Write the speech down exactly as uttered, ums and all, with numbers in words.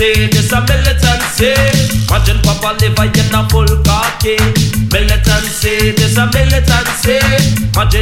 militancy, this a militancy. Imagine Papa live in a full khaki. Militancy, this a militancy. Imagine